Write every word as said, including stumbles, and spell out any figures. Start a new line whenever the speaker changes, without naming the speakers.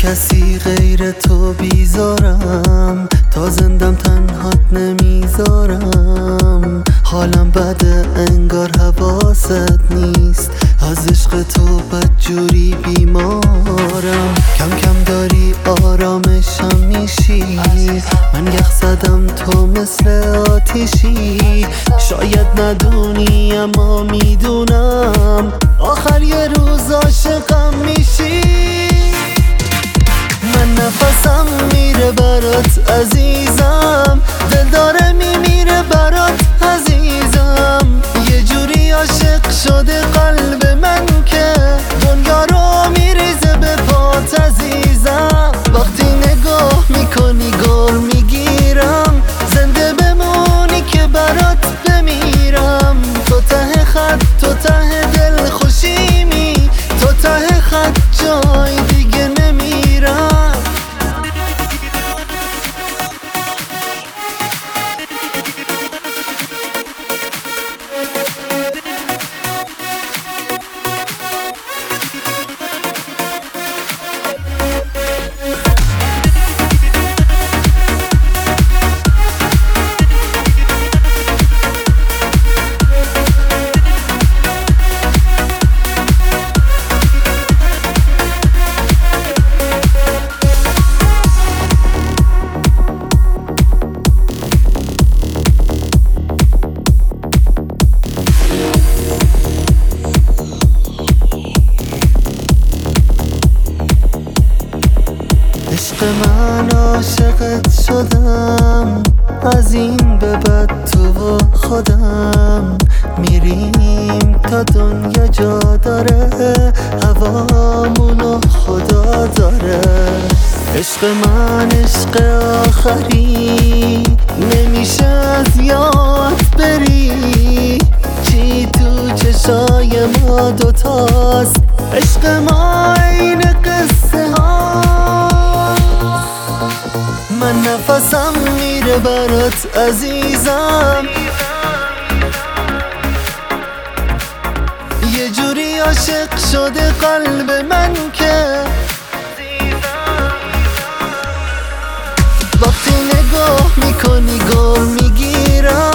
کسی غیر تو بیزارم، تا زندم تنهات نمیذارم. حالم بده انگار حواست نیست، از عشق تو بدجوری بیمارم. کم کم داری آرامشم میشی، من یخ زدم تو مثل آتیشی. شاید ندونی اما میدونم، آخر یه روز عاشقم میشی. من نفسم میره برات عزیزم، دل داره میمیره برات عزیزم. یه جوری عاشق شده قلب من که دنیا رو میریزه به پات عزیزم. وقتی نگاه میکنی گل میگیرم، زنده بمونی که برات بمیرم. تو ته خط تو ته دل خوشیمی، تو ته خط جای دیگه نمیرم. عشق من عاشقت شدم، از این به بعد تو و خودم میریم تا دنیا جا داره، هوامونو خدا داره. عشق من عشق آخری، نمیشه از یاد بری. چی تو چشای ما دوتاست، عشق ما این قصه ها. من نفسم میره برات عزیزم، یه جوری عاشق شده قلب من که وقتی نگاه میکنی گل میگیرم.